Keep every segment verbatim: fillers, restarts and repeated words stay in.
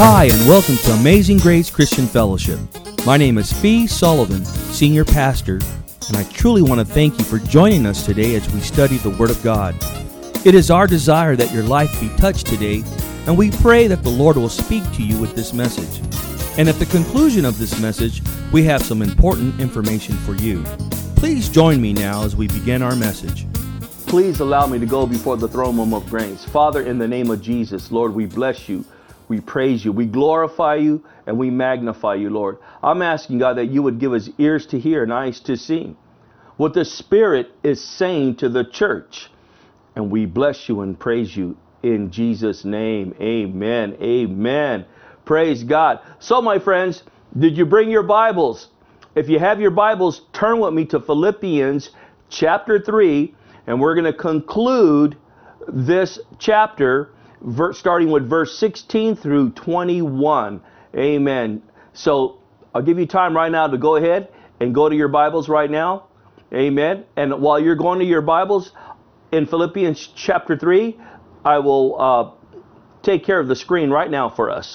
Hi, and welcome to Amazing Grace Christian Fellowship. My name is Fee Sullivan, Senior Pastor, and I truly want to thank you for joining us today as we study the Word of God. It is our desire that your life be touched today, and we pray that the Lord will speak to you with this message. And at the conclusion of this message, we have some important information for you. Please join me now as we begin our message. Please allow me to go before the throne room of grace. Father, in the name of Jesus, Lord, we bless you. We praise you, we glorify you, and we magnify you, Lord. I'm asking, God, that you would give us ears to hear and eyes to see what the Spirit is saying to the church. And we bless you and praise you in Jesus' name. Amen. Amen. Praise God. So, my friends, did you bring your Bibles? If you have your Bibles, turn with me to Philippians chapter three, and we're going to conclude this chapter starting with verse sixteen through twenty-one. Amen. So I'll give you time right now to go ahead and go to your Bibles right now. Amen. And while you're going to your Bibles in Philippians chapter three, I will uh, take care of the screen right now for us.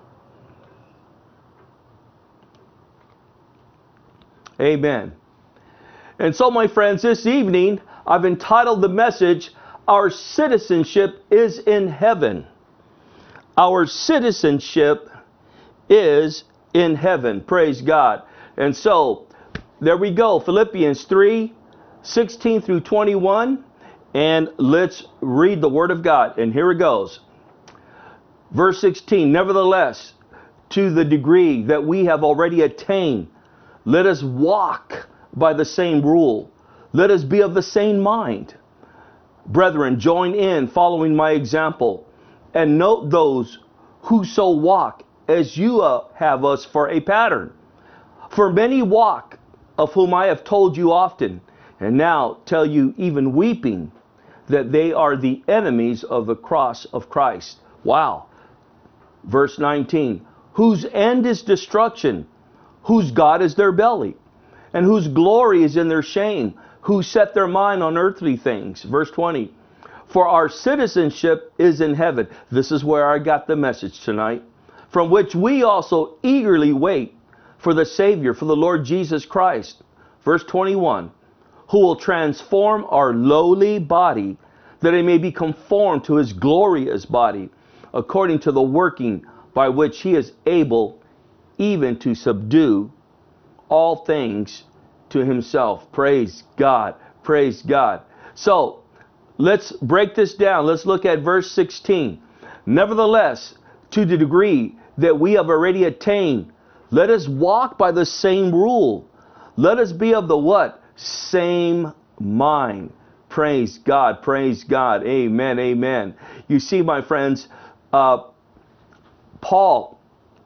Amen. And so, my friends, this evening I've entitled the message, Our Citizenship is in Heaven. Our citizenship is in heaven. Praise God. And so, there we go. Philippians three, sixteen through twenty-one. And let's read the Word of God. And here it goes. Verse sixteen, nevertheless, to the degree that we have already attained, let us walk by the same rule. Let us be of the same mind. Brethren, join in following my example, and note those who so walk as you uh, have us for a pattern. For many walk, of whom I have told you often, and now tell you even weeping, that they are the enemies of the cross of Christ. Wow. Verse nineteen, whose end is destruction, whose God is their belly, and whose glory is in their shame, who set their mind on earthly things. Verse twenty, for our citizenship is in heaven. This is where I got the message tonight. From which we also eagerly wait for the Savior, for the Lord Jesus Christ. Verse twenty-one, who will transform our lowly body, that it may be conformed to his glorious body, according to the working by which he is able even to subdue all things to himself. Praise God. Praise God. So let's break this down. Let's look at verse sixteen. Nevertheless, to the degree that we have already attained, let us walk by the same rule. Let us be of the what? Same mind. Praise God. Praise God. Amen. Amen. You see, my friends, uh, Paul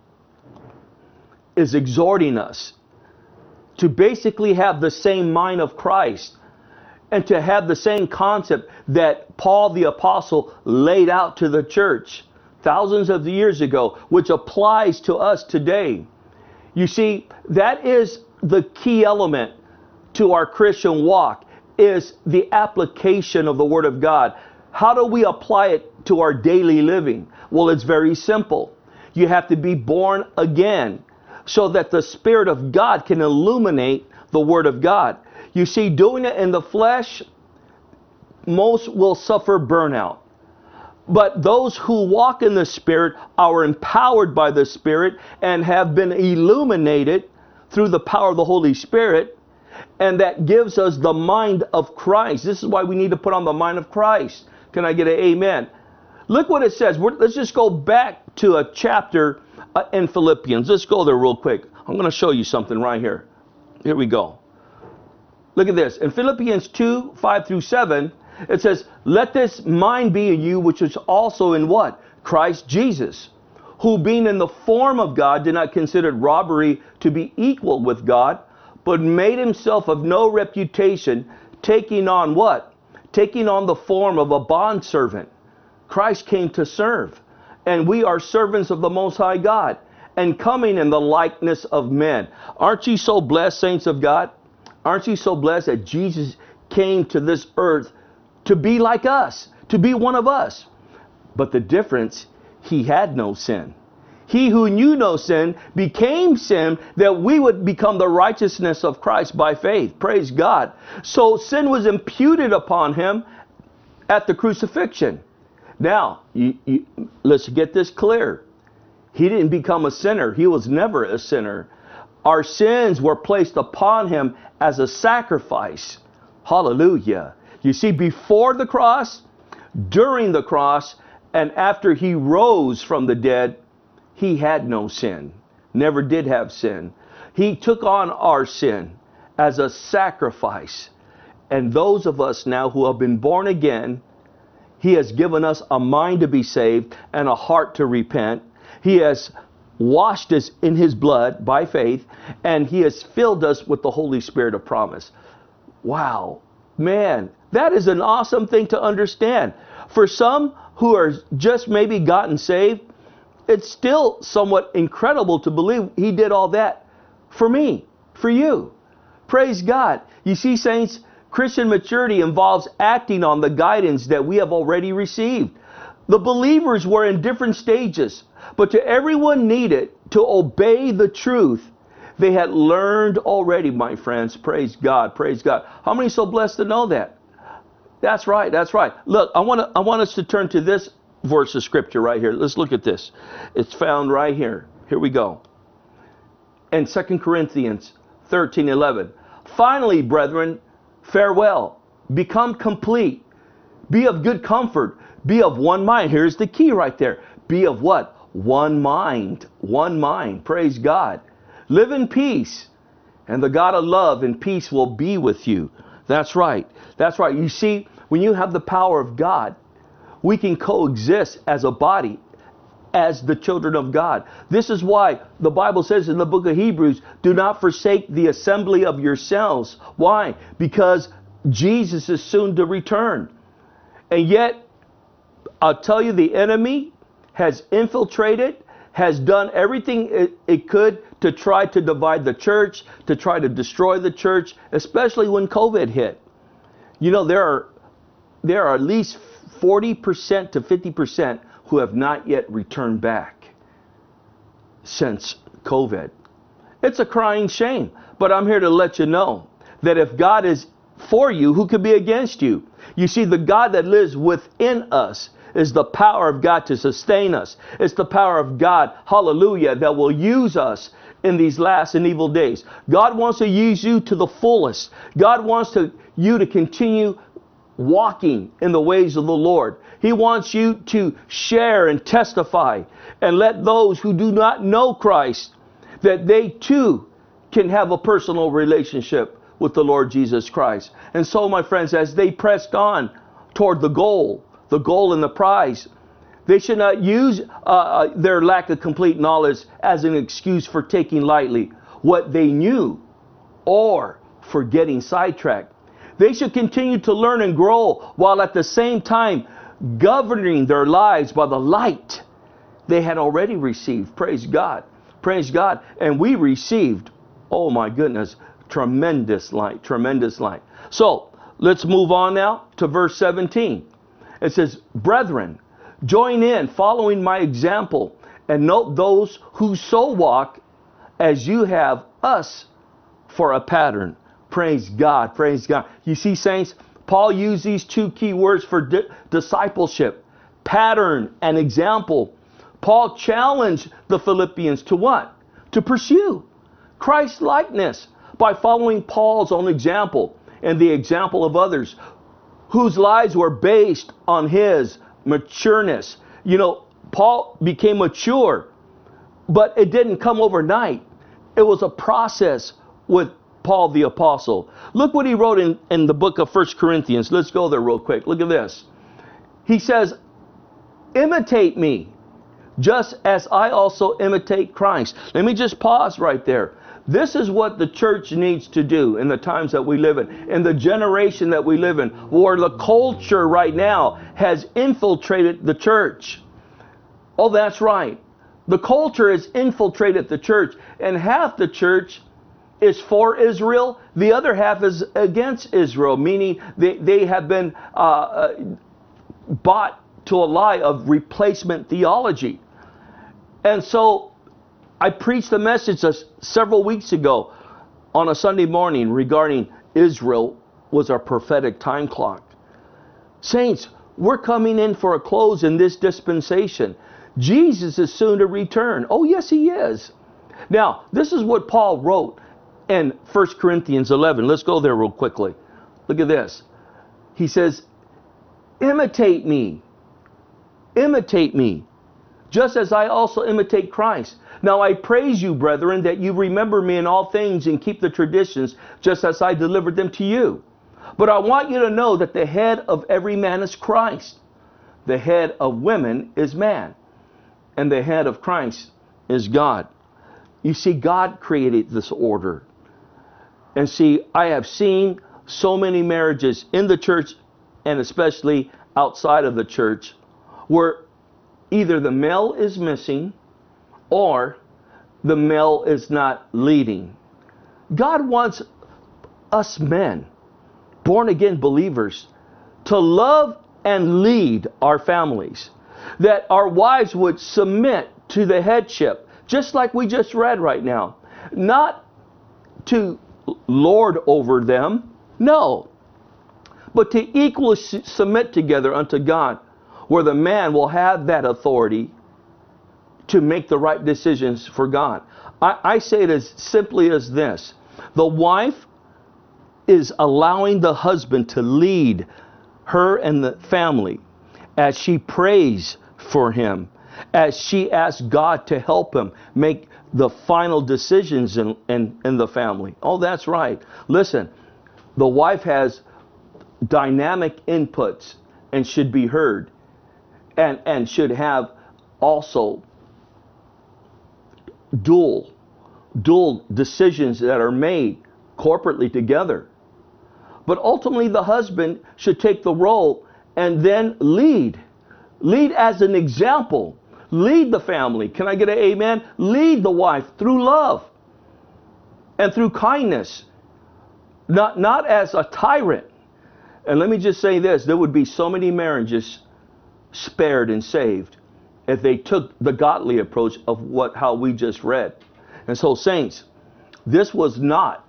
is exhorting us to basically have the same mind of Christ and to have the same concept that Paul the Apostle laid out to the church thousands of years ago, which applies to us today. You see, that is the key element to our Christian walk, is the application of the Word of God. How do we apply it to our daily living? Well, it's very simple. You have to be born again, so that the Spirit of God can illuminate the Word of God. You see, doing it in the flesh, most will suffer burnout. But those who walk in the Spirit are empowered by the Spirit and have been illuminated through the power of the Holy Spirit. And that gives us the mind of Christ. This is why we need to put on the mind of Christ. Can I get an amen? Look what it says. We're, let's just go back to a chapter Uh, in Philippians. Let's go there real quick. I'm going to show you something right here. Here we go. Look at this. In Philippians two, five through seven, it says, let this mind be in you, which is also in what? Christ Jesus, who being in the form of God, did not consider robbery to be equal with God, but made himself of no reputation, taking on what? Taking on the form of a bondservant. Christ came to serve. And we are servants of the Most High God, and coming in the likeness of men. Aren't you so blessed, saints of God? Aren't you so blessed that Jesus came to this earth to be like us, to be one of us? But the difference, he had no sin. He who knew no sin became sin that we would become the righteousness of Christ by faith. Praise God. So sin was imputed upon him at the crucifixion. Now, you, you, let's get this clear. He didn't become a sinner. He was never a sinner. Our sins were placed upon him as a sacrifice. Hallelujah. You see, before the cross, during the cross, and after he rose from the dead, he had no sin. Never did have sin. He took on our sin as a sacrifice. And those of us now who have been born again, he has given us a mind to be saved and a heart to repent. He has washed us in his blood by faith, and he has filled us with the Holy Spirit of promise. Wow, man, that is an awesome thing to understand. For some who are just maybe gotten saved, it's still somewhat incredible to believe he did all that for me, for you. Praise God. You see, saints, Christian maturity involves acting on the guidance that we have already received. The believers were in different stages, but to everyone needed to obey the truth they had learned already, my friends. Praise God. Praise God. How many are so blessed to know that? That's right. That's right. Look, I want to, I want us to turn to this verse of scripture right here. Let's look at this. It's found right here. Here we go. In Second Corinthians thirteen eleven. Finally, brethren, farewell. Become complete. Be of good comfort. Be of one mind. Here's the key right there. Be of what? One mind. One mind. Praise God. Live in peace. And the God of love and peace will be with you. That's right. That's right. You see, when you have the power of God, we can coexist as a body, as the children of God. This is why the Bible says in the book of Hebrews, do not forsake the assembly of yourselves. Why? Because Jesus is soon to return. And yet, I'll tell you, the enemy has infiltrated, has done everything it, it could to try to divide the church, to try to destroy the church, especially when COVID hit. You know, there are, there are at least forty percent to fifty percent who have not yet returned back since COVID. It's a crying shame, but I'm here to let you know that if God is for you, who could be against you? You see, the God that lives within us is the power of God to sustain us. It's the power of God, hallelujah, that will use us in these last and evil days. God wants to use you to the fullest. God wants to, you to continue walking in the ways of the Lord. He wants you to share and testify and let those who do not know Christ, that they too can have a personal relationship with the Lord Jesus Christ. And so, my friends, as they pressed on toward the goal, the goal and the prize, they should not use uh, their lack of complete knowledge as an excuse for taking lightly what they knew or for getting sidetracked. They should continue to learn and grow while at the same time governing their lives by the light they had already received. Praise God. Praise God. And we received, oh my goodness, tremendous light, tremendous light. So let's move on now to verse seventeen. It says, brethren, join in following my example and note those who so walk as you have us for a pattern. Praise God. Praise God. You see, saints, Paul used these two key words for di- discipleship, pattern and example. Paul challenged the Philippians to what? To pursue Christ's likeness by following Paul's own example and the example of others whose lives were based on his matureness. You know, Paul became mature, but it didn't come overnight. It was a process with Paul the Apostle. Look what he wrote in, in the book of First Corinthians. Let's go there real quick. Look at this. He says, imitate me, just as I also imitate Christ. Let me just pause right there. This is what the church needs to do in the times that we live in, in the generation that we live in, where the culture right now has infiltrated the church. Oh, that's right. The culture has infiltrated the church, and half the church is for Israel. The other half is against Israel, meaning they, they have been uh, uh, bought to a lie of replacement theology. And so I preached a message uh, several weeks ago on a Sunday morning regarding Israel was our prophetic time clock. Saints, we're coming in for a close in this dispensation. Jesus is soon to return. Oh, yes, he is. Now, this is what Paul wrote in First Corinthians eleven. Let's go there real quickly. Look at this. He says, imitate me. Imitate me, just as I also imitate Christ. Now I praise you, brethren, that you remember me in all things and keep the traditions, just as I delivered them to you. But I want you to know that the head of every man is Christ. The head of women is man. And the head of Christ is God. You see, God created this order. And see, I have seen so many marriages in the church and especially outside of the church where either the male is missing or the male is not leading. God wants us men, born again believers, to love and lead our families. That our wives would submit to the headship, just like we just read right now. Not to lord over them, no, but to equally submit together unto God, where the man will have that authority to make the right decisions for God. I, I say it as simply as this. The wife is allowing the husband to lead her and the family as she prays for him, as she asks God to help him make the final decisions in, in, in the family. Oh, that's right. Listen, the wife has dynamic inputs and should be heard. And, and should have also dual, dual decisions that are made corporately together. But ultimately the husband should take the role and then lead. Lead as an example. Lead the family. Can I get an amen? Lead the wife through love and through kindness. Not, not as a tyrant. And let me just say this. There would be so many marriages spared and saved if they took the godly approach of what how we just read. And so, saints, this was not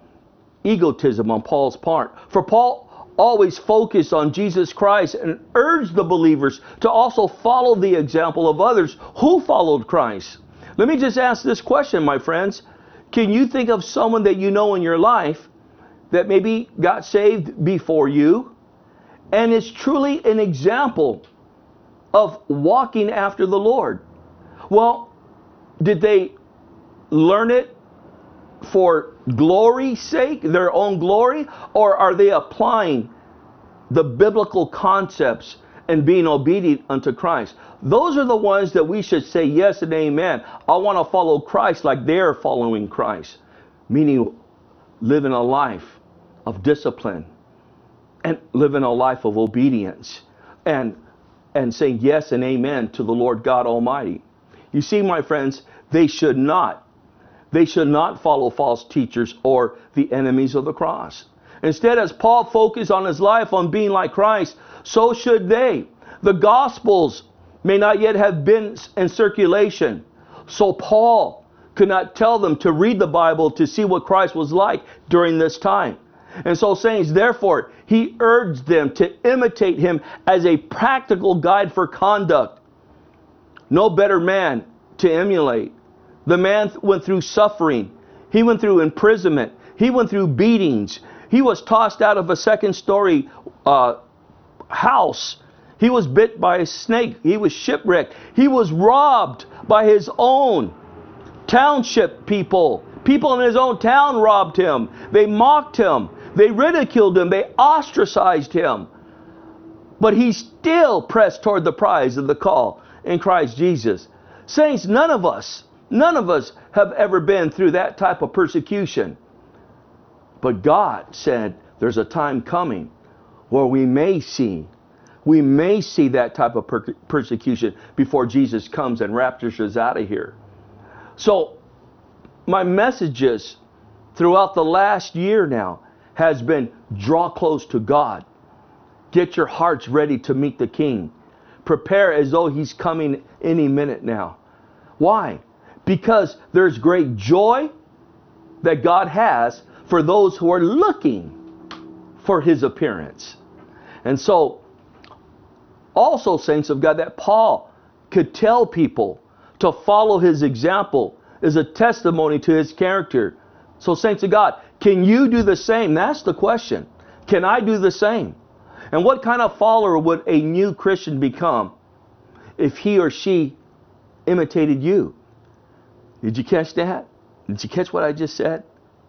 egotism on Paul's part. For Paul always focused on Jesus Christ and urged the believers to also follow the example of others who followed Christ. Let me just ask this question, my friends. Can you think of someone that you know in your life that maybe got saved before you and is truly an example of walking after the Lord? Well, did they learn it for glory's sake, their own glory, or are they applying the biblical concepts and being obedient unto Christ? Those are the ones that we should say yes and amen. I want to follow Christ like they're following Christ, meaning living a life of discipline and living a life of obedience and and saying yes and amen to the Lord God Almighty. You see, my friends, they should not. They should not follow false teachers or the enemies of the cross. Instead, as Paul focused on his life on being like Christ, so should they. The Gospels may not yet have been in circulation, so Paul could not tell them to read the Bible to see what Christ was like during this time. And so, saints, therefore, he urged them to imitate him as a practical guide for conduct. No better man to emulate. The man went through suffering. He went through imprisonment. He went through beatings. He was tossed out of a second story uh, house. He was bit by a snake. He was shipwrecked. He was robbed by his own township people. People in his own town robbed him. They mocked him. They ridiculed him. They ostracized him. But he still pressed toward the prize of the call in Christ Jesus. Saints, none of us, none of us have ever been through that type of persecution. But God said there's a time coming where we may see, we may see that type of per- persecution before Jesus comes and raptures us out of here. So my messages throughout the last year now has been draw close to God. Get your hearts ready to meet the King. Prepare as though he's coming any minute now. Why? because there's great joy that God has for those who are looking for his appearance. And so, also, saints of God, that Paul could tell people to follow his example is a testimony to his character. So, saints of God, can you do the same? That's the question. Can I do the same? And what kind of follower would a new Christian become if he or she imitated you? Did you catch that? Did you catch what I just said?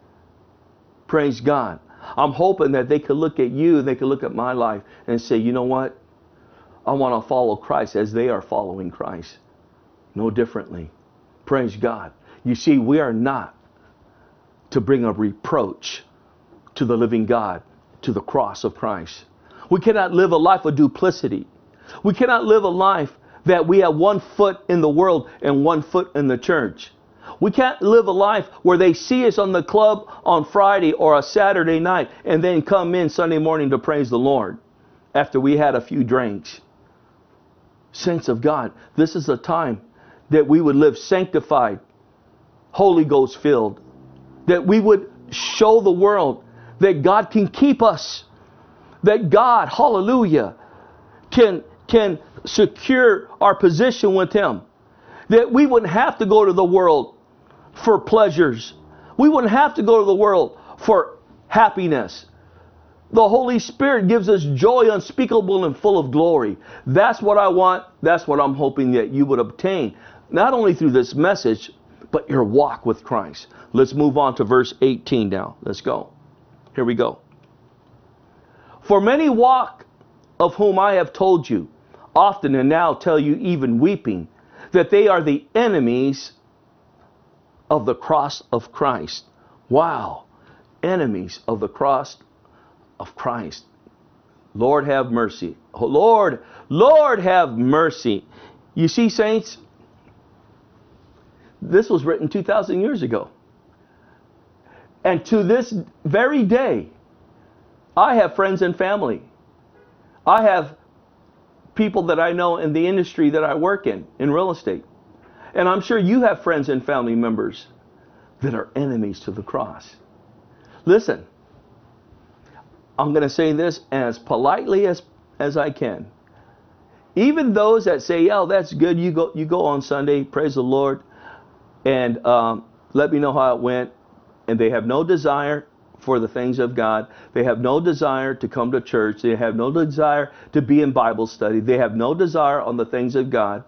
Praise God. I'm hoping that they could look at you, they could look at my life and say, you know what? I want to follow Christ as they are following Christ. No differently. Praise God. You see, we are not to bring a reproach to the living God, to the cross of Christ. We cannot live a life of duplicity. We cannot live a life that we have one foot in the world and one foot in the church. We can't live a life where they see us on the club on Friday or a Saturday night and then come in Sunday morning to praise the Lord after we had a few drinks. Saints of God, this is a time that we would live sanctified, Holy Ghost filled, that we would show the world that God can keep us, that God, hallelujah, can, can secure our position with him, that we wouldn't have to go to the world for pleasures. We wouldn't have to go to the world for happiness. The Holy Spirit gives us joy unspeakable and full of glory. That's what I want. That's what I'm hoping that you would obtain, not only through this message, but your walk with Christ. Let's move on to verse eighteen now. Let's go. Here we go. For many walk, of whom I have told you, often and now tell you even weeping, that they are the enemies of the cross of Christ. Wow. Enemies of the cross of Christ. Lord have mercy. Oh, Lord, Lord have mercy. You see, saints, this was written two thousand years ago. And to this very day, I have friends and family. I have people that I know in the industry that I work in, in real estate. And I'm sure you have friends and family members that are enemies to the cross. Listen, I'm going to say this as politely as, as I can. Even those that say, yeah, that's good, you go, you go on Sunday, praise the Lord, and um, let me know how it went, and they have no desire for the things of God. They have no desire to come to church. They have no desire to be in Bible study. They have no desire on the things of God.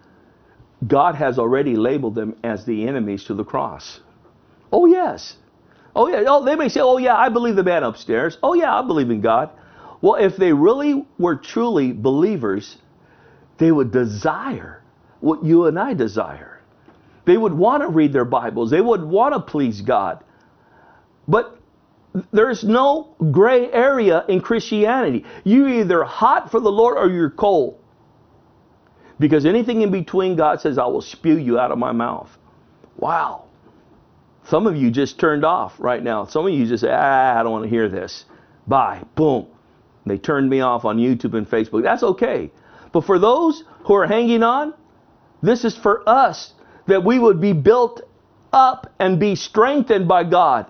God has already labeled them as the enemies to the cross. Oh, yes. Oh, yeah. Oh, they may say, oh, yeah, I believe the man upstairs. Oh, yeah, I believe in God. Well, if they really were truly believers, they would desire what you and I desire. They would want to read their Bibles. They would want to please God. But there's no gray area in Christianity. You're either hot for the Lord or you're cold. Because anything in between, God says, I will spew you out of my mouth. Wow. Some of you just turned off right now. Some of you just say, ah, I don't want to hear this. Bye. Boom. They turned me off on YouTube and Facebook. That's okay. But for those who are hanging on, this is for us, that we would be built up and be strengthened by God.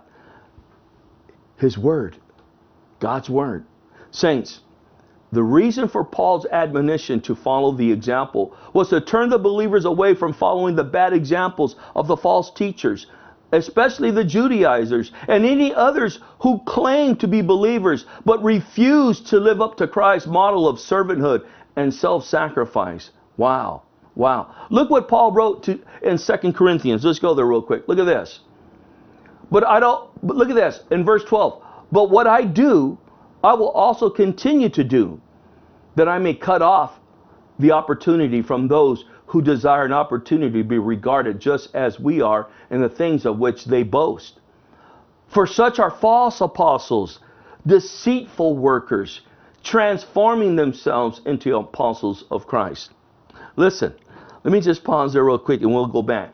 His Word. God's Word. Saints, the reason for Paul's admonition to follow the example was to turn the believers away from following the bad examples of the false teachers, especially the Judaizers and any others who claim to be believers but refuse to live up to Christ's model of servanthood and self-sacrifice. Wow. Wow. Look what Paul wrote to in Second Corinthians. Let's go there real quick. Look at this. But I don't, but look at this in verse twelve. But what I do, I will also continue to do, that I may cut off the opportunity from those who desire an opportunity to be regarded just as we are in the things of which they boast. For such are false apostles, deceitful workers, transforming themselves into apostles of Christ. Listen, let me just pause there real quick and we'll go back.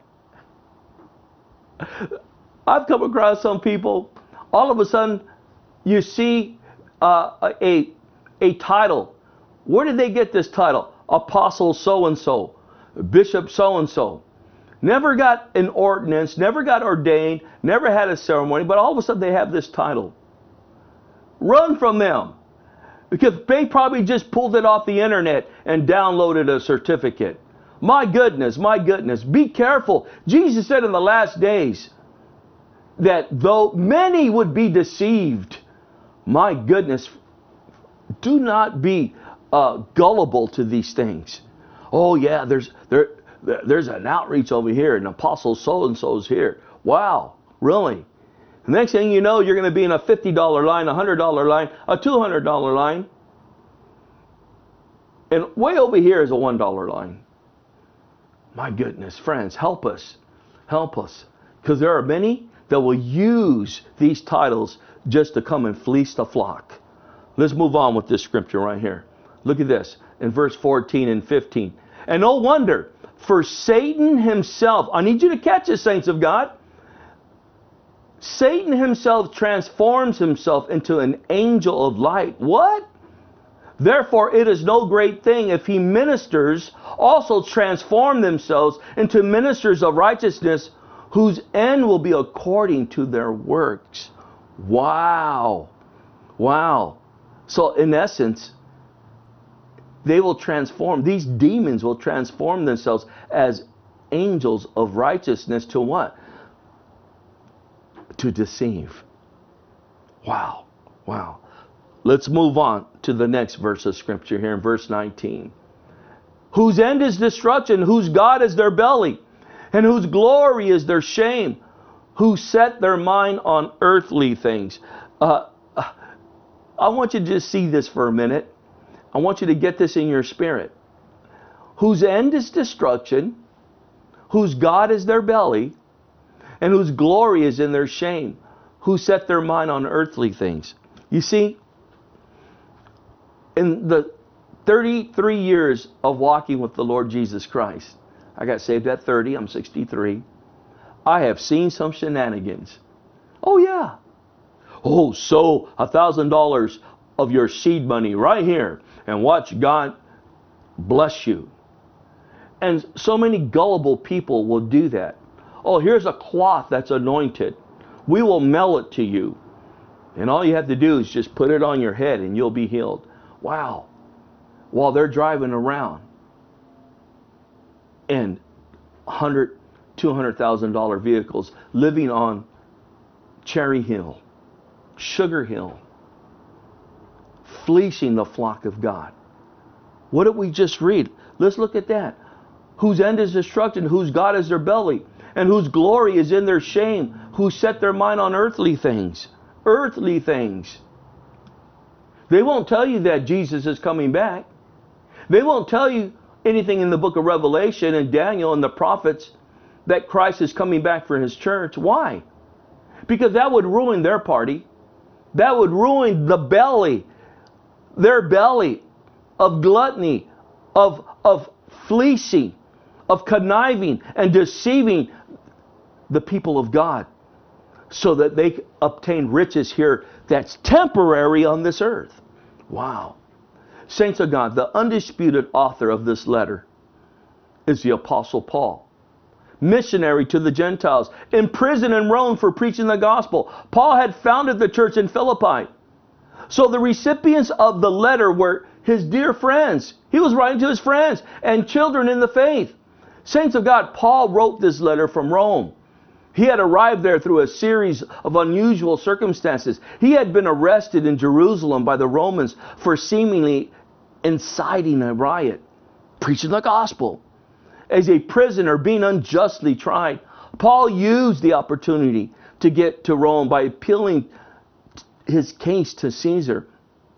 I've come across some people, all of a sudden you see uh, a, a title. Where did they get this title? Apostle so-and-so, Bishop so-and-so. never got an ordinance, never got ordained, never had a ceremony, but all of a sudden they have this title. Run from them. Because they probably just pulled it off the internet and downloaded a certificate. My goodness, my goodness. Be careful. Jesus said in the last days that though many would be deceived, my goodness, do not be uh, gullible to these things. Oh yeah, there's there there's an outreach over here, an apostle so-and-so's here. Wow, really? The next thing you know, you're going to be in a fifty dollar line, a one hundred dollar line, a two hundred dollar line. And way over here is a one dollar line. My goodness, friends, help us. Help us. Because there are many that will use these titles just to come and fleece the flock. Let's move on with this scripture right here. Look at this in verse fourteen and fifteen. And no wonder, for Satan himself, I need you to catch this, saints of God. Satan himself transforms himself into an angel of light. What? Therefore, it is no great thing if he ministers also transform themselves into ministers of righteousness, whose end will be according to their works. Wow. Wow. So in essence, they will transform, these demons will transform themselves as angels of righteousness to what? To deceive. Wow. Wow. Let's move on to the next verse of scripture here in verse nineteen. Whose end is destruction, whose God is their belly, and whose glory is their shame, who set their mind on earthly things. Uh, I want you to just see this for a minute. I want you to get this in your spirit. Whose end is destruction, whose God is their belly, and whose glory is in their shame, who set their mind on earthly things. You see, in the thirty-three years of walking with the Lord Jesus Christ, I got saved at thirty, I'm sixty-three. I have seen some shenanigans. Oh yeah. Oh, sow a thousand dollars of your seed money right here and watch God bless you. And so many gullible people will do that. Oh, here's a cloth that's anointed. We will mail it to you. And all you have to do is just put it on your head and you'll be healed. Wow. While they're driving around in one hundred thousand dollars, two hundred thousand dollars vehicles, living on Cherry Hill, Sugar Hill, fleecing the flock of God. What did we just read? Let's look at that. Whose end is destruction, whose God is their belly, and whose glory is in their shame, who set their mind on earthly things. Earthly things. They won't tell you that Jesus is coming back. They won't tell you anything in the book of Revelation and Daniel and the prophets that Christ is coming back for his church. Why? Because that would ruin their party. That would ruin the belly, their belly of gluttony, of, of fleecing, of conniving and deceiving the people of God so that they obtain riches here that's temporary on this earth. Wow. Saints of God, the undisputed author of this letter is the Apostle Paul, missionary to the Gentiles, in prison in Rome for preaching the gospel. Paul had founded the church in Philippi. So the recipients of the letter were his dear friends. He was writing to his friends and children in the faith. Saints of God, Paul wrote this letter from Rome. He had arrived there through a series of unusual circumstances. He had been arrested in Jerusalem by the Romans for seemingly inciting a riot, preaching the gospel. As a prisoner being unjustly tried, Paul used the opportunity to get to Rome by appealing his case to Caesar.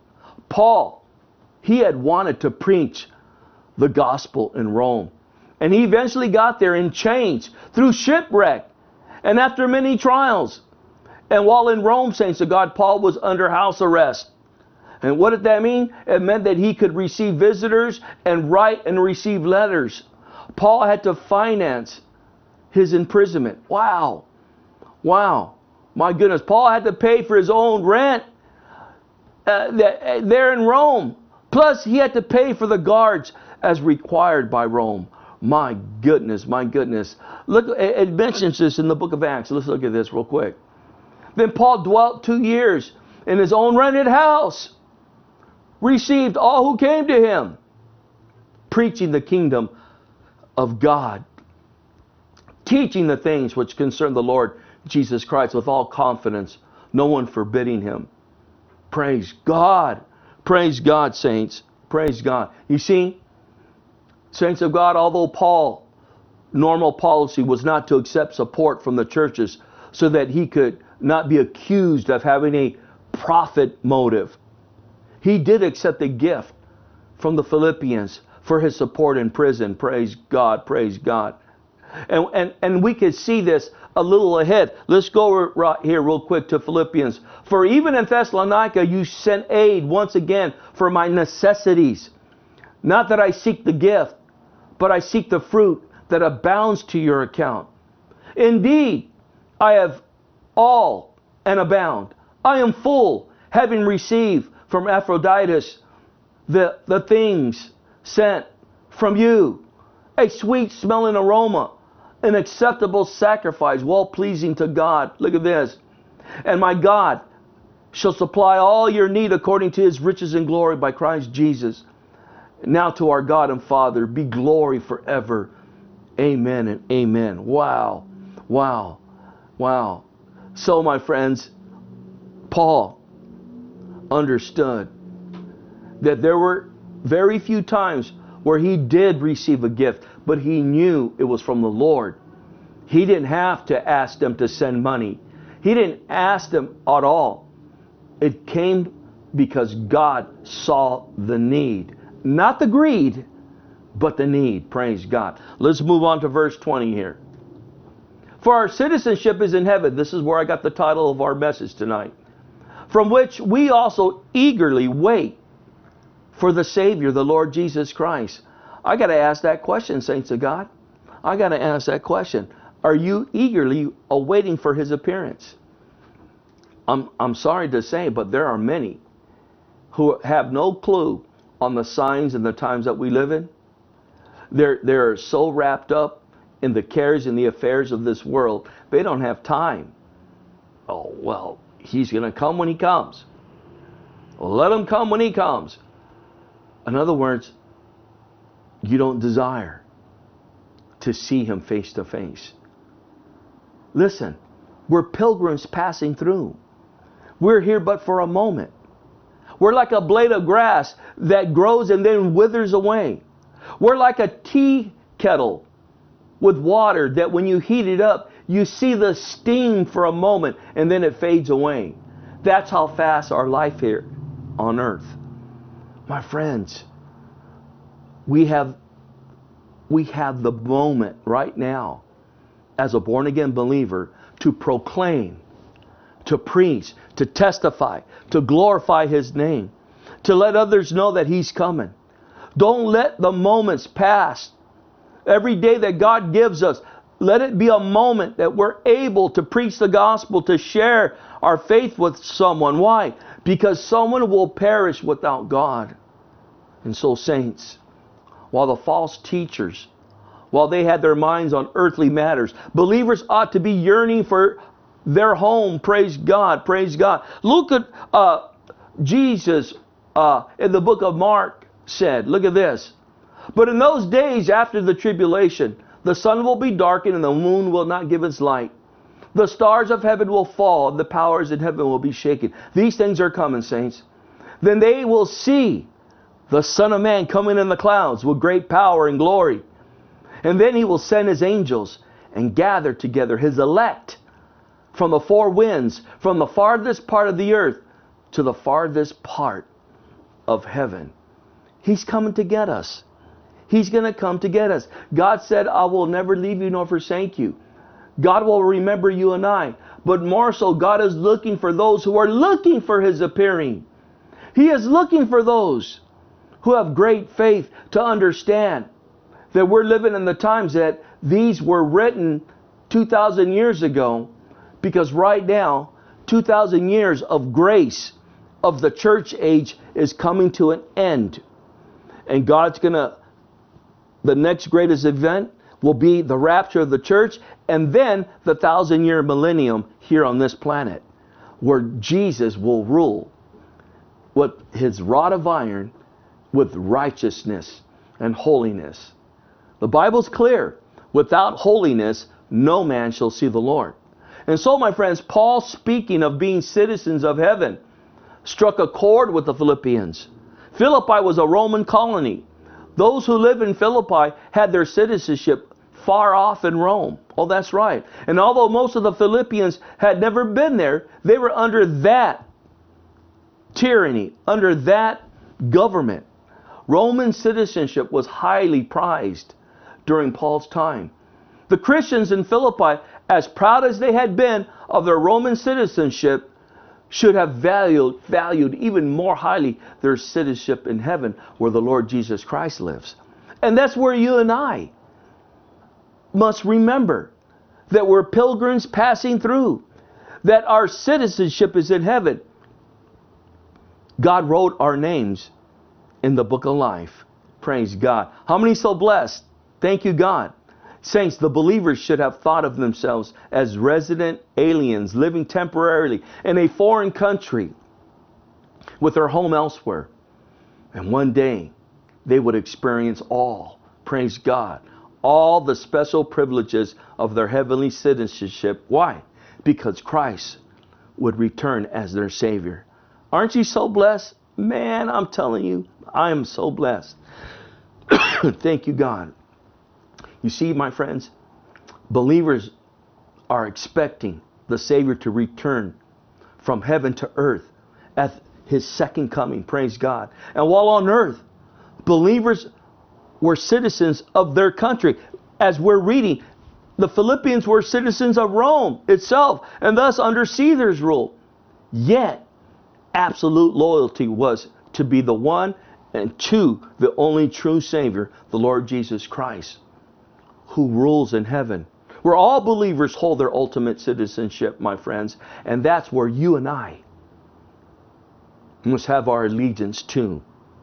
Paul, he had wanted to preach the gospel in Rome. And he eventually got there in chains, through shipwreck, and after many trials. And while in Rome, saints of God, Paul was under house arrest. And what did that mean? It meant that he could receive visitors and write and receive letters. Paul had to finance his imprisonment. Wow. Wow. My goodness. Paul had to pay for his own rent uh, there in Rome. Plus, he had to pay for the guards as required by Rome. My goodness, my goodness. Look, it mentions this in the book of Acts. Let's look at this real quick. Then Paul dwelt two years in his own rented house, received all who came to him, preaching the kingdom of God, teaching the things which concern the Lord Jesus Christ with all confidence, no one forbidding him. Praise God. Praise God, saints. Praise God. You see, saints of God, although Paul, normal policy was not to accept support from the churches so that he could not be accused of having a profit motive, he did accept a gift from the Philippians for his support in prison. Praise God. Praise God. And, and, and we could see this a little ahead. Let's go right here real quick to Philippians. For even in Thessalonica you sent aid once again for my necessities. Not that I seek the gift, but I seek the fruit that abounds to your account. Indeed, I have all and abound. I am full, having received from Epaphroditus the, the things sent from you, a sweet smelling aroma, an acceptable sacrifice, well-pleasing to God. Look at this. And my God shall supply all your need according to his riches and glory by Christ Jesus. Now to our God and Father be glory forever. Amen and amen. Wow. Wow. Wow. So, my friends, Paul understood that there were very few times where he did receive a gift, but he knew it was from the Lord. He didn't have to ask them to send money. He didn't ask them at all. It came because God saw the need. Not the greed, but the need. Praise God. Let's move on to verse twenty here. For our citizenship is in heaven. This is where I got the title of our message tonight. From which we also eagerly wait for the Savior, the Lord Jesus Christ. I got to ask that question, saints of God. I got to ask that question. Are you eagerly awaiting for his appearance? I'm, I'm sorry to say, but there are many who have no clue on the signs and the times that we live in. They're, they're so wrapped up in the cares and the affairs of this world, they don't have time. Oh, well, he's going to come when he comes. Let him come when he comes. In other words, you don't desire to see him face to face. Listen, we're pilgrims passing through. We're here but for a moment. We're like a blade of grass that grows and then withers away. We're like a tea kettle with water that when you heat it up, you see the steam for a moment and then it fades away. That's how fast our life here on earth. My friends, we have, we have the moment right now as a born-again believer to proclaim, to preach, to testify, to glorify his name, to let others know that he's coming. Don't let the moments pass. Every day that God gives us, let it be a moment that we're able to preach the gospel, to share our faith with someone. Why? Because someone will perish without God. And so, saints, while the false teachers, while they had their minds on earthly matters, believers ought to be yearning for their home. Praise God. Praise God. Look at uh, Jesus uh, in the book of Mark said, look at this. But in those days after the tribulation, the sun will be darkened and the moon will not give its light. The stars of heaven will fall and the powers in heaven will be shaken. These things are coming, saints. Then they will see the Son of Man coming in the clouds with great power and glory. And then he will send his angels and gather together his elect from the four winds, from the farthest part of the earth to the farthest part of heaven. He's coming to get us. He's going to come to get us. God said, I will never leave you nor forsake you. God will remember you and I. But more so, God is looking for those who are looking for his appearing. He is looking for those who have great faith to understand that we're living in the times that these were written two thousand years ago, because right now, two thousand years of grace of the church age is coming to an end. And God's going to the next greatest event will be the rapture of the church, and then the thousand year millennium here on this planet, where Jesus will rule with his rod of iron with righteousness and holiness. The Bible's clear. Without holiness, no man shall see the Lord. And so, my friends, Paul, speaking of being citizens of heaven, struck a chord with the Philippians. Philippi was a Roman colony. Those who live in Philippi had their citizenship far off in Rome. Oh, that's right. And although most of the Philippians had never been there, they were under that tyranny, under that government. Roman citizenship was highly prized during Paul's time. The Christians in Philippi, as proud as they had been of their Roman citizenship, should have valued, valued even more highly their citizenship in heaven, where the Lord Jesus Christ lives. And that's where you and I must remember that we're pilgrims passing through, that our citizenship is in heaven. God wrote our names in the book of life. Praise God. How many so blessed? Thank you, God. Saints, the believers should have thought of themselves as resident aliens living temporarily in a foreign country with their home elsewhere. And one day they would experience all, praise God, all the special privileges of their heavenly citizenship. Why? Because Christ would return as their Savior. Aren't you so blessed? Man, I'm telling you, I am so blessed. Thank you, God. You see, my friends, believers are expecting the Savior to return from heaven to earth at his second coming. Praise God. And while on earth, believers were citizens of their country. As we're reading, the Philippians were citizens of Rome itself, and thus under Caesar's rule. Yet, absolute loyalty was to be the one and to the only true Savior, the Lord Jesus Christ, who rules in heaven, where all believers hold their ultimate citizenship, my friends. And that's where you and I must have our allegiance to,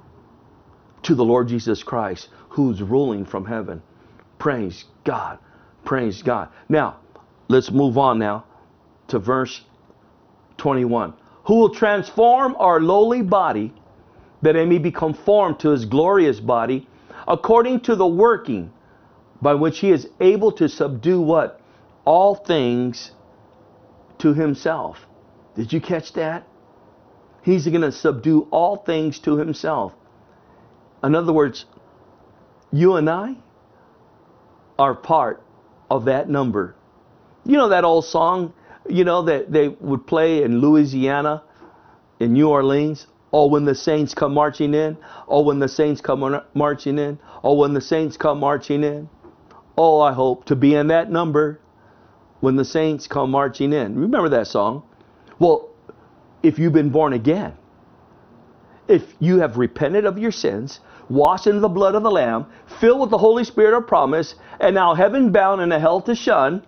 to the Lord Jesus Christ, who's ruling from heaven. Praise God. Praise God. Now, let's move on now to verse twenty-one. Who will transform our lowly body, that it may be conformed to his glorious body, according to the working by which he is able to subdue what? All things to himself. Did you catch that? He's going to subdue all things to himself. In other words, you and I are part of that number. You know that old song, you know, that they would play in Louisiana, in New Orleans? Oh, when the saints come marching in. Oh, when the saints come marching in. Oh, when the saints come marching in. Oh, I hope to be in that number when the saints come marching in. Remember that song? Well, if you've been born again, if you have repented of your sins, washed in the blood of the Lamb, filled with the Holy Spirit of promise, and now heaven bound and a hell to shun,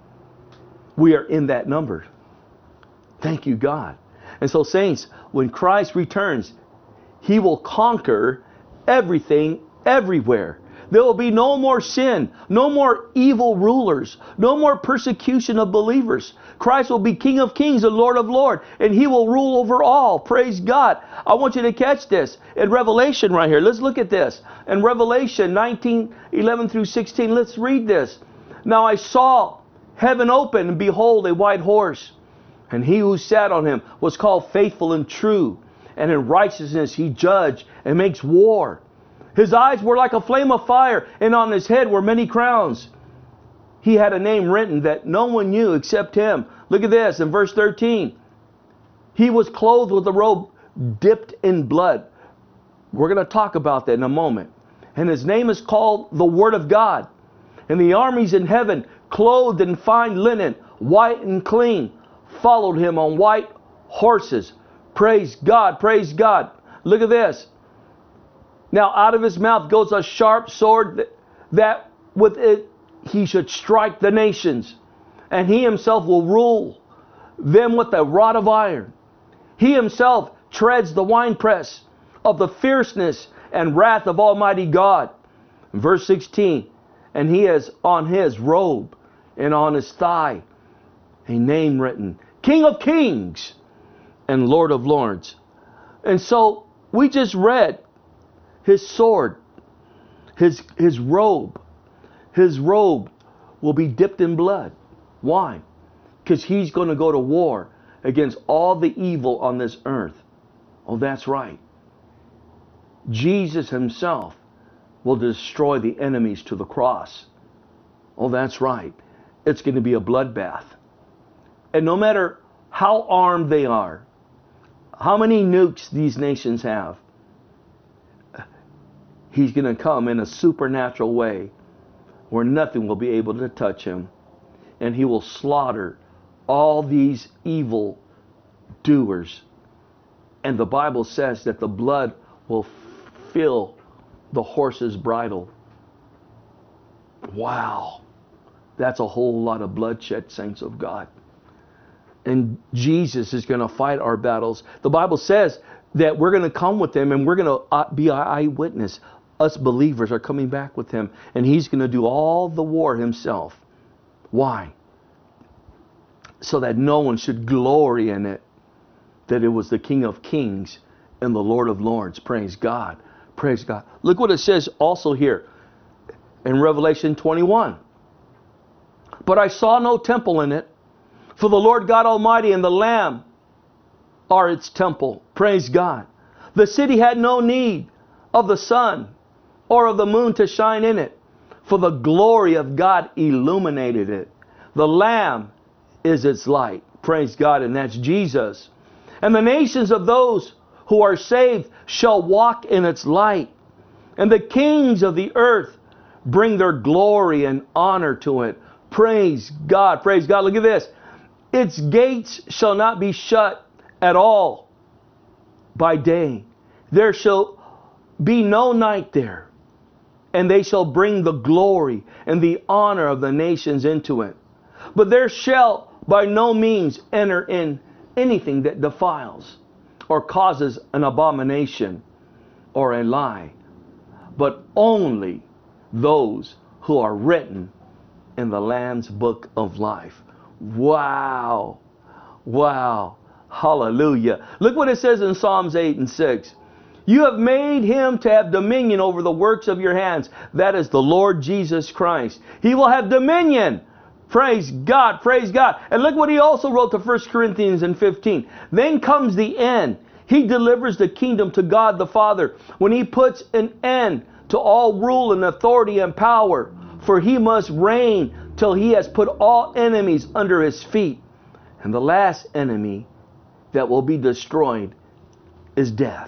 we are in that number. Thank you, God. And so, saints, when Christ returns, he will conquer everything, everywhere. There will be no more sin, no more evil rulers, no more persecution of believers. Christ will be King of Kings and Lord of Lords, and he will rule over all. Praise God. I want you to catch this in Revelation right here. Let's look at this. In Revelation nineteen, eleven through sixteen, let's read this. Now I saw heaven open, and behold, a white horse. And he who sat on him was called Faithful and True. And in righteousness he judged and makes war. His eyes were like a flame of fire, and on his head were many crowns. He had a name written that no one knew except him. Look at this in verse thirteen. He was clothed with a robe dipped in blood. We're going to talk about that in a moment. And his name is called the Word of God. And the armies in heaven, clothed in fine linen, white and clean, followed him on white horses. Praise God, praise God. Look at this. Now out of his mouth goes a sharp sword that, that with it he should strike the nations. And he himself will rule them with a rod of iron. He himself treads the winepress of the fierceness and wrath of Almighty God. Verse sixteen, and he has on his robe and on his thigh a name written, King of Kings and Lord of Lords. And so we just read his sword, his, his robe. His robe will be dipped in blood. Why? Because he's going to go to war against all the evil on this earth. Oh, that's right. Jesus himself will destroy the enemies to the cross. Oh, that's right. It's going to be a bloodbath. And no matter how armed they are, how many nukes these nations have, he's going to come in a supernatural way where nothing will be able to touch him. And he will slaughter all these evil doers. And the Bible says that the blood will fill the horse's bridle. Wow. That's a whole lot of bloodshed, saints of God. And Jesus is going to fight our battles. The Bible says that we're going to come with him and we're going to be an eyewitness. Us believers are coming back with him. And he's going to do all the war himself. Why? So that no one should glory in it. That it was the King of Kings and the Lord of Lords. Praise God. Praise God. Look what it says also here in Revelation twenty-one. But I saw no temple in it, for the Lord God Almighty and the Lamb are its temple. Praise God. The city had no need of the sun or of the moon to shine in it, for the glory of God illuminated it. The Lamb is its light. Praise God. And that's Jesus. And the nations of those who are saved shall walk in its light. And the kings of the earth bring their glory and honor to it. Praise God. Praise God. Look at this. Its gates shall not be shut at all by day. There shall be no night there. And they shall bring the glory and the honor of the nations into it. But there shall by no means enter in anything that defiles or causes an abomination or a lie, but only those who are written in the Lamb's book of life. Wow. Wow. Hallelujah. Look what it says in Psalms eight and six. You have made him to have dominion over the works of your hands. That is the Lord Jesus Christ. He will have dominion. Praise God. Praise God. And look what he also wrote to First Corinthians in fifteen. Then comes the end. He delivers the kingdom to God the Father when he puts an end to all rule and authority and power. For he must reign till he has put all enemies under his feet. And the last enemy that will be destroyed is death.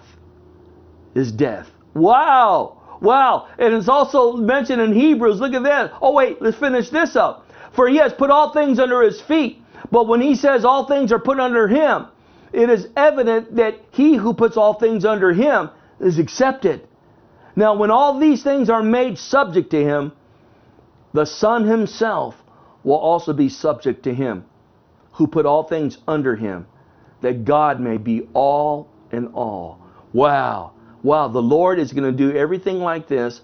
Is death. Wow. Wow. And it's also mentioned in Hebrews. Look at that. Oh wait, let's finish this up. For he has put all things under his feet. But when he says all things are put under him, it is evident that he who puts all things under him is accepted. Now when all these things are made subject to him, the Son himself will also be subject to him, who put all things under him, that God may be all in all. Wow. Wow. The Lord is going to do everything like this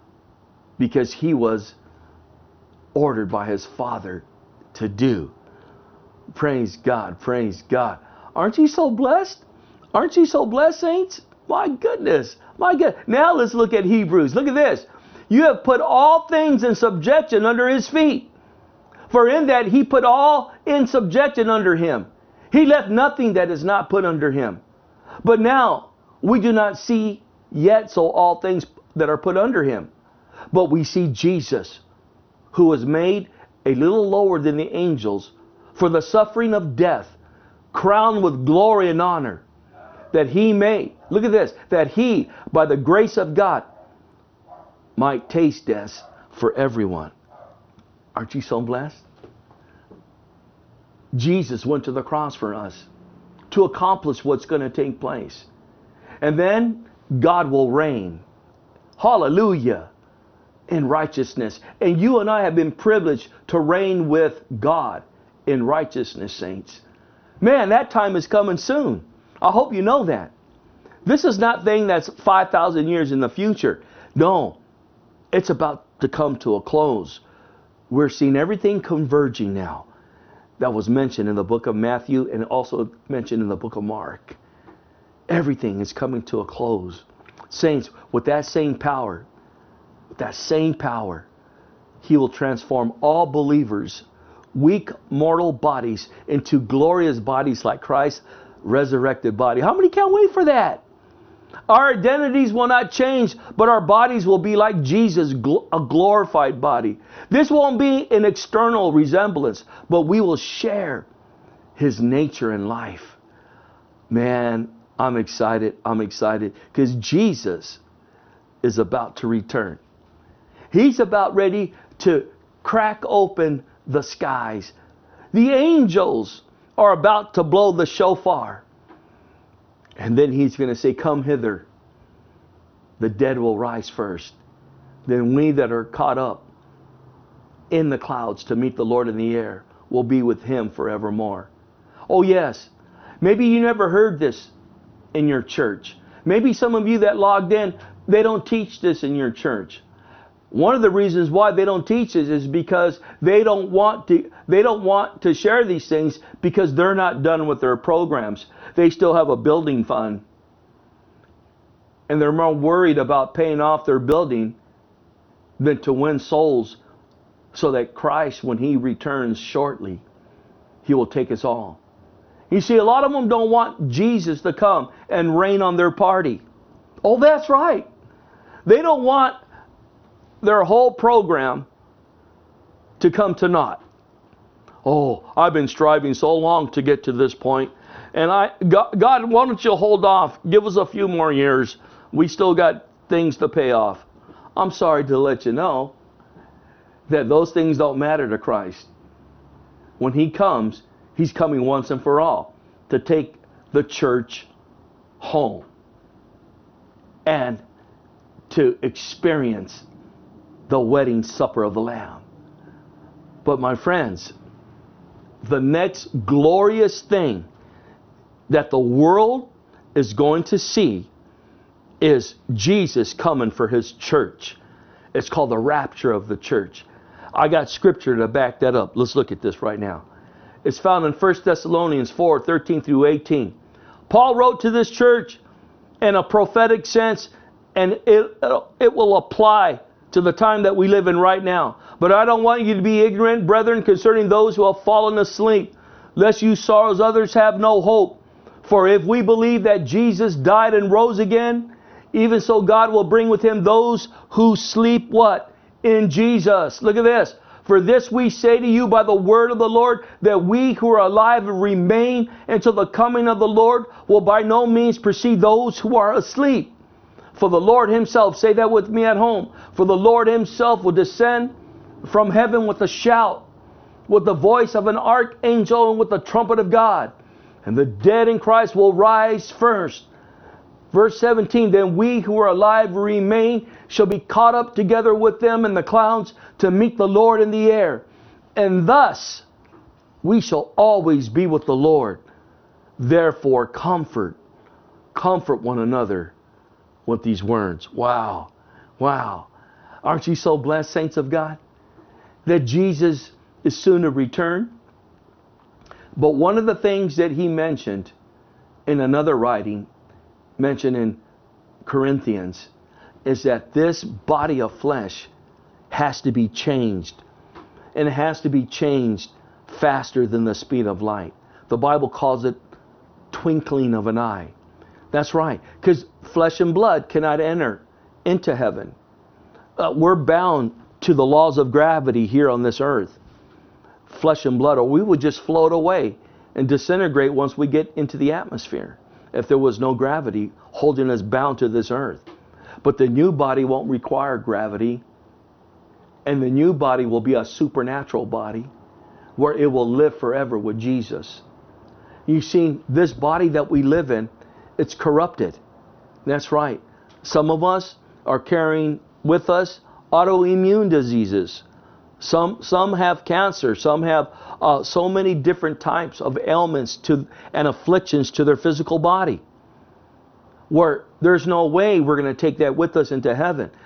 because he was ordered by his Father to do. Praise God. Praise God. Aren't you so blessed? Aren't you so blessed, saints? My goodness. My God. Now let's look at Hebrews. Look at this. You have put all things in subjection under his feet. For in that he put all in subjection under him. He left nothing that is not put under him. But now we do not see yet so all things that are put under him. But we see Jesus, who was made a little lower than the angels for the suffering of death, crowned with glory and honor, that he may, look at this, that he, by the grace of God, might taste death for everyone. Aren't you so blessed? Jesus went to the cross for us to accomplish what's going to take place. And then God will reign. Hallelujah. In righteousness. And you and I have been privileged to reign with God in righteousness, saints. Man, that time is coming soon. I hope you know that. This is not thing that's five thousand years in the future. No. it's about to come to a close. We're seeing everything converging now that was mentioned in the book of Matthew and also mentioned in the book of Mark. Everything is coming to a close. Saints, with that same power, with that same power, He will transform all believers' weak mortal bodies into glorious bodies like Christ's resurrected body. How many can't wait for that? Our identities will not change, but our bodies will be like Jesus, a glorified body. This won't be an external resemblance, but we will share His nature and life. Man, I'm excited. I'm excited because Jesus is about to return. He's about ready to crack open the skies. The angels are about to blow the shofar. And then He's going to say, come hither. The dead will rise first. Then we that are caught up in the clouds to meet the Lord in the air will be with Him forevermore. Oh yes, maybe you never heard this in your church. Maybe some of you that logged in, they don't teach this in your church. One of the reasons why they don't teach this is because they don't want to they don't want to share these things because they're not done with their programs. They still have a building fund. And they're more worried about paying off their building than to win souls so that Christ, when He returns shortly, He will take us all. You see, a lot of them don't want Jesus to come and reign on their party. Oh, that's right. They don't want their whole program to come to naught. Oh, I've been striving so long to get to this point. And I, God, God, why don't you hold off? Give us a few more years. We still got things to pay off. I'm sorry to let you know that those things don't matter to Christ. When He comes, He's coming once and for all to take the church home and to experience the wedding supper of the Lamb. But my friends, the next glorious thing that the world is going to see is Jesus coming for His church. It's called the rapture of the church. I got scripture to back that up. Let's look at this right now. It's found in First Thessalonians four, thirteen through eighteen. Paul wrote to this church in a prophetic sense, and it, it will apply to the time that we live in right now. But I don't want you to be ignorant, brethren, concerning those who have fallen asleep, lest you sorrows others have no hope. For if we believe that Jesus died and rose again, even so God will bring with Him those who sleep what? In Jesus. Look at this. For this we say to you by the word of the Lord, that we who are alive and remain until the coming of the Lord will by no means precede those who are asleep. For the Lord Himself, say that with me at home, for the Lord Himself will descend from heaven with a shout, with the voice of an archangel, and with the trumpet of God. And the dead in Christ will rise first. Verse seventeen, then we who are alive and remain shall be caught up together with them in the clouds to meet the Lord in the air. And thus we shall always be with the Lord. Therefore comfort, comfort one another with these words. Wow, wow. Aren't you so blessed, saints of God, that Jesus is soon to return? But one of the things that He mentioned in another writing, mentioned in Corinthians, is that this body of flesh has to be changed. And it has to be changed faster than the speed of light. The Bible calls it twinkling of an eye. That's right, because flesh and blood cannot enter into heaven. Uh, we're bound to the laws of gravity here on this earth. Flesh and blood, or we would just float away and disintegrate once we get into the atmosphere, if there was no gravity holding us bound to this earth. But the new body won't require gravity, and the new body will be a supernatural body where it will live forever with Jesus. You see, this body that we live in, it's corrupted. That's right. Some of us are carrying with us autoimmune diseases. Some some have cancer. Some have uh, so many different types of ailments to and afflictions to their physical body, where there's no way we're going to take that with us into heaven.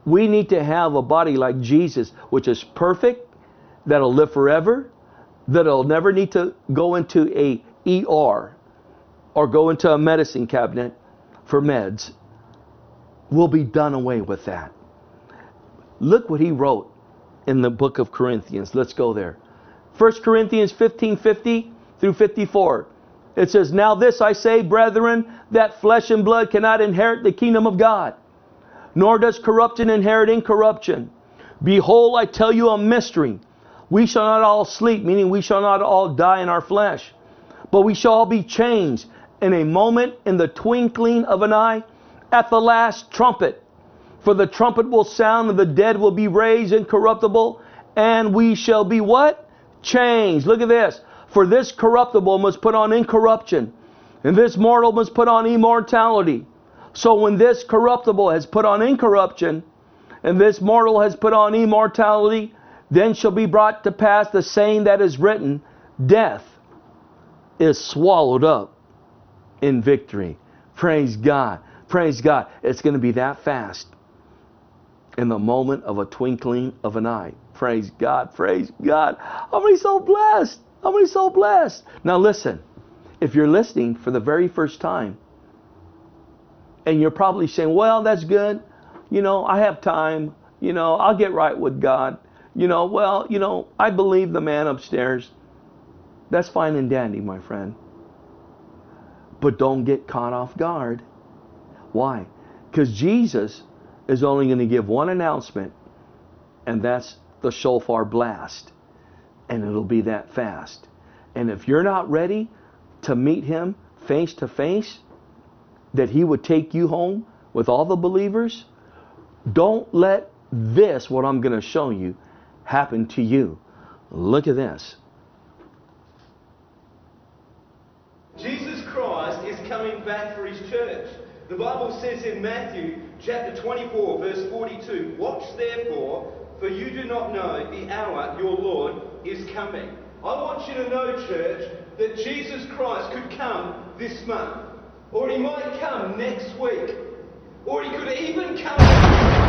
We need to have a body like Jesus, which is perfect, that'll live forever, that'll never need to go into a E R or go into a medicine cabinet for meds. We'll be done away with that. Look what he wrote in the book of Corinthians. Let's go there. First Corinthians fifteen fifty through fifty-four. It says, "Now this I say, brethren, that flesh and blood cannot inherit the kingdom of God, nor does corruption inherit incorruption. Behold, I tell you a mystery. We shall not all sleep," meaning we shall not all die in our flesh, "but we shall all be changed in a moment, in the twinkling of an eye, at the last trumpet. For the trumpet will sound, and the dead will be raised incorruptible, and we shall be" what? Changed. Look at this. "For this corruptible must put on incorruption, and this mortal must put on immortality. So when this corruptible has put on incorruption, and this mortal has put on immortality, then shall be brought to pass the saying that is written, death is swallowed up in victory." Praise God. Praise God. It's going to be that fast. In the moment of a twinkling of an eye. Praise God. Praise God. How many so blessed? How many so blessed? Now listen. If you're listening for the very first time, and you're probably saying, well, that's good. You know, I have time. You know, I'll get right with God. You know, well, you know, I believe the man upstairs. That's fine and dandy, my friend. But don't get caught off guard. Why? Because Jesus is only going to give one announcement, and that's the shofar blast. And it'll be that fast. And if you're not ready to meet him face to face, that he would take you home with all the believers, don't let this, what I'm going to show you, happen to you. Look at this. Jesus Christ is coming back for his church. The Bible says in Matthew chapter twenty-four verse forty-two, "Watch therefore, for you do not know the hour your Lord is coming." I want you to know, church, that Jesus Christ could come this month. Or he might come next week. Or he could even come...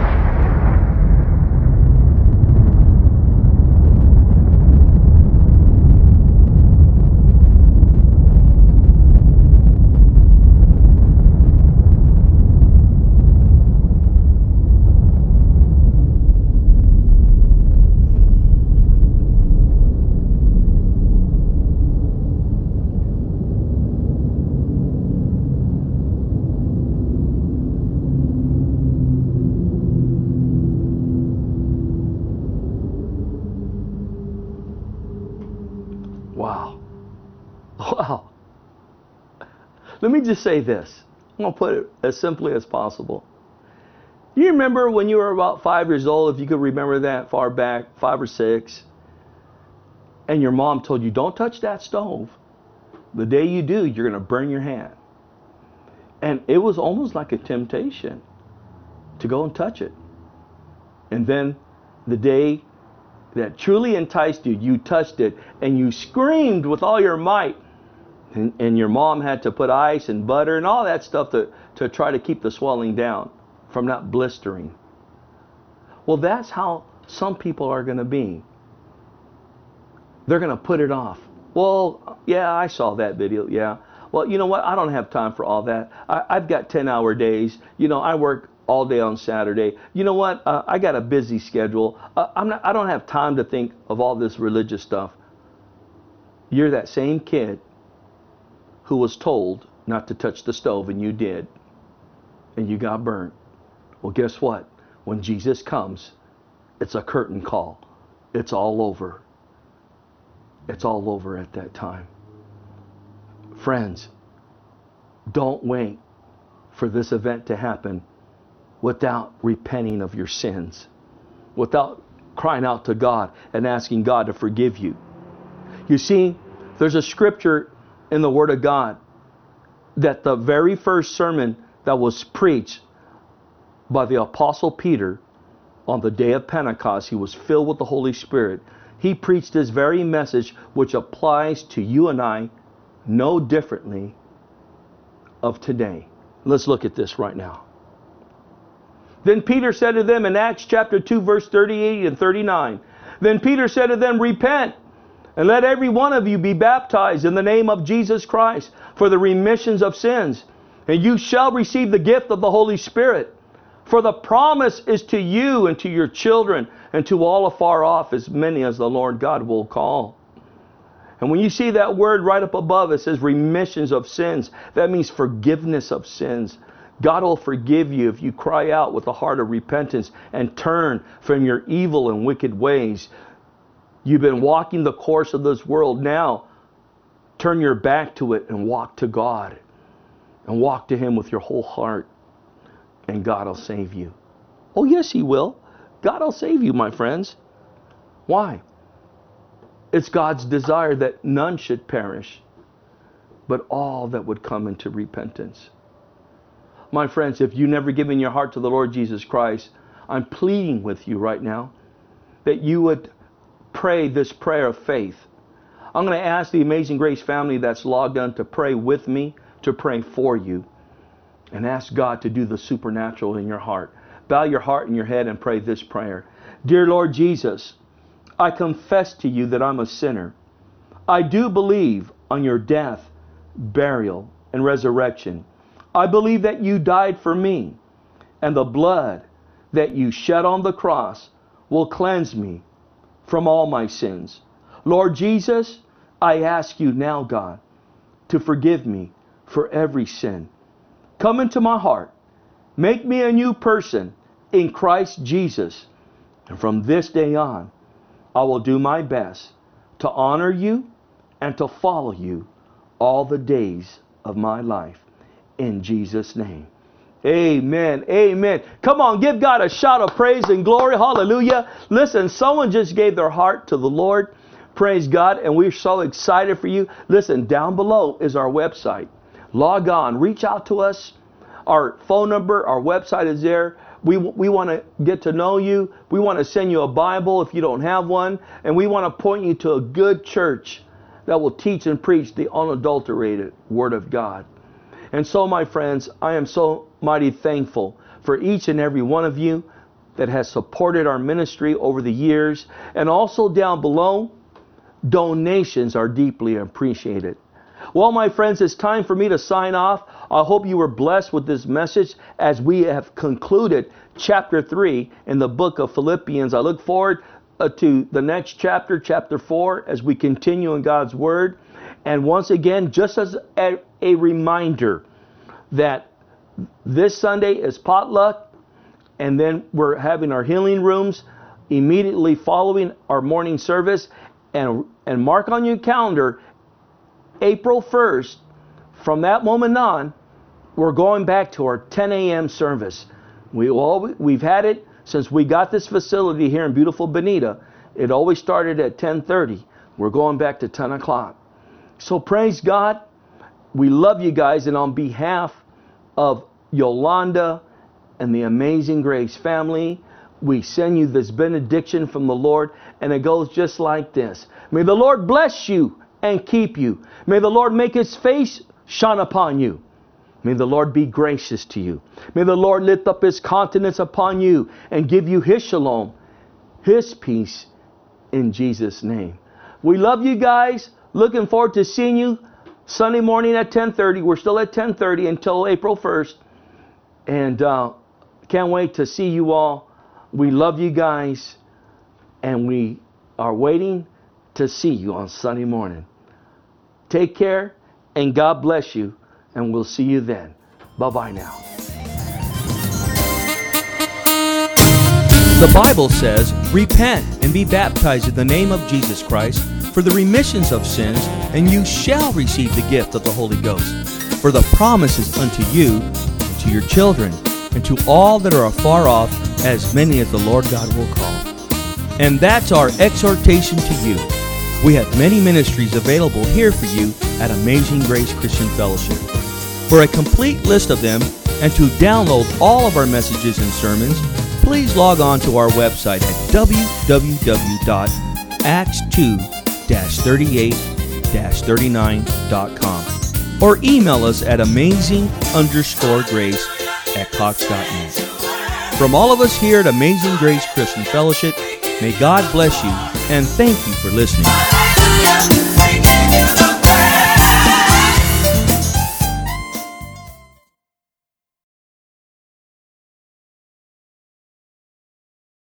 Wow. Wow. Let me just say this. I'm going to put it as simply as possible. You remember when you were about five years old, if you could remember that far back, five or six, and your mom told you, don't touch that stove. The day you do, you're going to burn your hand. And it was almost like a temptation to go and touch it. And then the day that truly enticed you, you touched it and you screamed with all your might. And, and your mom had to put ice and butter and all that stuff to, to try to keep the swelling down from not blistering. Well, that's how some people are going to be. They're going to put it off. Well, yeah, I saw that video. Yeah. Well, you know what? I don't have time for all that. I, I've got ten hour days. You know, I work all day on Saturday. You know what? Uh, I got a busy schedule. Uh, I'm not, I don't have time to think of all this religious stuff. You're that same kid who was told not to touch the stove and you did. And you got burnt. Well, guess what? When Jesus comes, it's a curtain call. It's all over. It's all over at that time. Friends, don't wait for this event to happen without repenting of your sins, without crying out to God and asking God to forgive you. You see, there's a scripture in the Word of God that the very first sermon that was preached by the Apostle Peter on the day of Pentecost, he was filled with the Holy Spirit. He preached this very message, which applies to you and I no differently of today. Let's look at this right now. Then Peter said to them in Acts chapter two, verse thirty-eight and thirty-nine, Then Peter said to them, Repent, and let every one of you be baptized in the name of Jesus Christ for the remissions of sins, and you shall receive the gift of the Holy Spirit. For the promise is to you and to your children and to all afar off, as many as the Lord God will call. And when you see that word right up above, it says remissions of sins. That means forgiveness of sins. God will forgive you if you cry out with a heart of repentance and turn from your evil and wicked ways. You've been walking the course of this world. Now, turn your back to it and walk to God. And walk to Him with your whole heart. And God will save you. Oh, yes, He will. God will save you, my friends. Why? It's God's desire that none should perish, but all that would come into repentance. My friends, if you've never given your heart to the Lord Jesus Christ, I'm pleading with you right now that you would pray this prayer of faith. I'm going to ask the Amazing Grace family that's logged on to pray with me, to pray for you, and ask God to do the supernatural in your heart. Bow your heart and your head and pray this prayer. Dear Lord Jesus, I confess to you that I'm a sinner. I do believe on your death, burial, and resurrection. I believe that you died for me, and the blood that you shed on the cross will cleanse me from all my sins. Lord Jesus, I ask you now, God, to forgive me for every sin. Come into my heart. Make me a new person in Christ Jesus. And from this day on, I will do my best to honor you and to follow you all the days of my life. In Jesus' name. Amen. Amen. Come on, give God a shout of praise and glory. Hallelujah. Listen, someone just gave their heart to the Lord. Praise God. And we're so excited for you. Listen, down below is our website. Log on. Reach out to us. Our phone number, our website is there. We, we want to get to know you. We want to send you a Bible if you don't have one. And we want to point you to a good church that will teach and preach the unadulterated Word of God. And so, my friends, I am so mighty thankful for each and every one of you that has supported our ministry over the years. And also down below, donations are deeply appreciated. Well, my friends, it's time for me to sign off. I hope you were blessed with this message as we have concluded chapter three in the book of Philippians. I look forward uh, to the next chapter, chapter four, as we continue in God's Word. And once again, just as a, a reminder that this Sunday is potluck, and then we're having our healing rooms immediately following our morning service. And, and mark on your calendar, April first, from that moment on, we're going back to our ten a.m. service. We all, we've had it since we got this facility here in beautiful Bonita. It always started at ten thirty. We're going back to ten o'clock. So praise God. We love you guys. And on behalf of Yolanda and the Amazing Grace family, we send you this benediction from the Lord. And it goes just like this. May the Lord bless you and keep you. May the Lord make His face shine upon you. May the Lord be gracious to you. May the Lord lift up His countenance upon you and give you His shalom, His peace, in Jesus' name. We love you guys. Looking forward to seeing you Sunday morning at ten thirty. We're still at ten thirty until April first. And uh, can't wait to see you all. We love you guys. And we are waiting to see you on Sunday morning. Take care and God bless you. And we'll see you then. Bye-bye now. The Bible says, repent and be baptized in the name of Jesus Christ for the remissions of sins, and you shall receive the gift of the Holy Ghost. For the promise is unto you, and to your children, and to all that are afar off, as many as the Lord God will call. And that's our exhortation to you. We have many ministries available here for you at Amazing Grace Christian Fellowship. For a complete list of them and to download all of our messages and sermons, please log on to our website at w w w dot acts two dash thirty-eight dash thirty-nine dot com or email us at amazing underscore grace at cox dot net. From all of us here at Amazing Grace Christian Fellowship, may God bless you and thank you for listening.